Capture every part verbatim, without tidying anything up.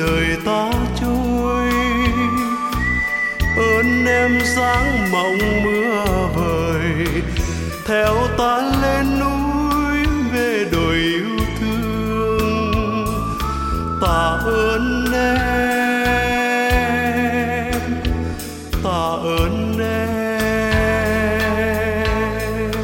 đời ta trôi. Ơn em dáng mộng mưa vời, theo ta lên núi về đồi yêu thương. Tạ ơn em, tạ ơn em.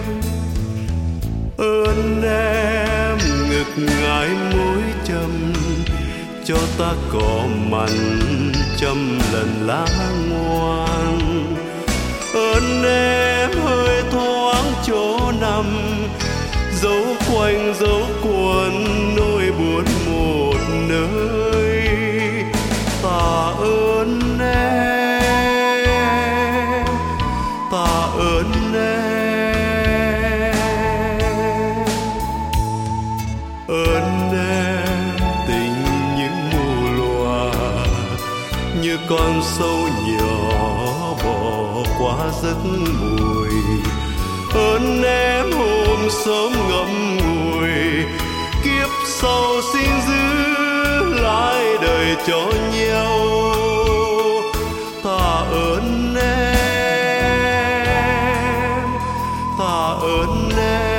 Ơn em ngực ngải mối trầm, cho ta cỏ mặn trăm lần lá ngoan. Ơn em hơi thoáng chỗ nằm, dấu quanh dấu cuốn nỗi buồn một nơi. Tạ ơn em, tạ ơn em. Ơn em tình những mù lòa, như con sâu nhỏ bỏ qua giấc mùi. Ơn em hôm sớm ngậm ngùi, kiếp sau xin giữ lại đời cho nhau. Tạ ơn em, tạ ơn em.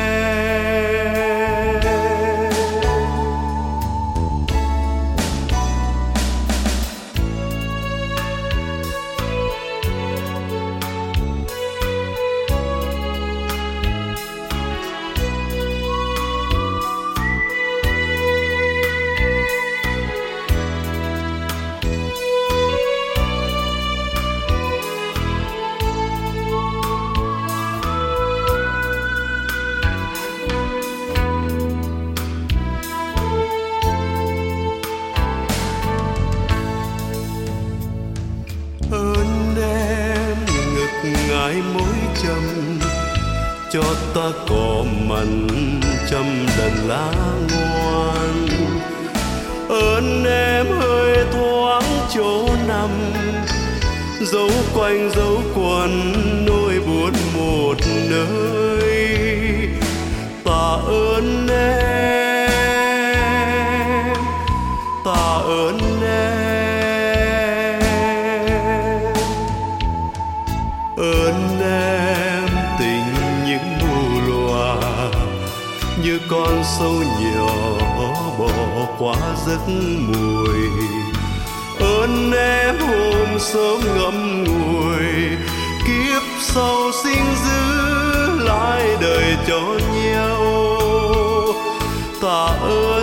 Ơn em ngực ngải mối trầm, cho ta cỏ mặn trăm lần lá ngoan. Ơn em hơi thoáng chỗ nằm, dấu quanh dấu quần nỗi buồn một nơi. Tạ ơn em, tạ ơn em. Ơn em tình những mù lòa, như con sâu nhỏ bỏ qua giấc mùi. Ơn em hôm sớm ngậm ngùi, kiếp sau xin giữ lại đời cho nhau. Tạ ơn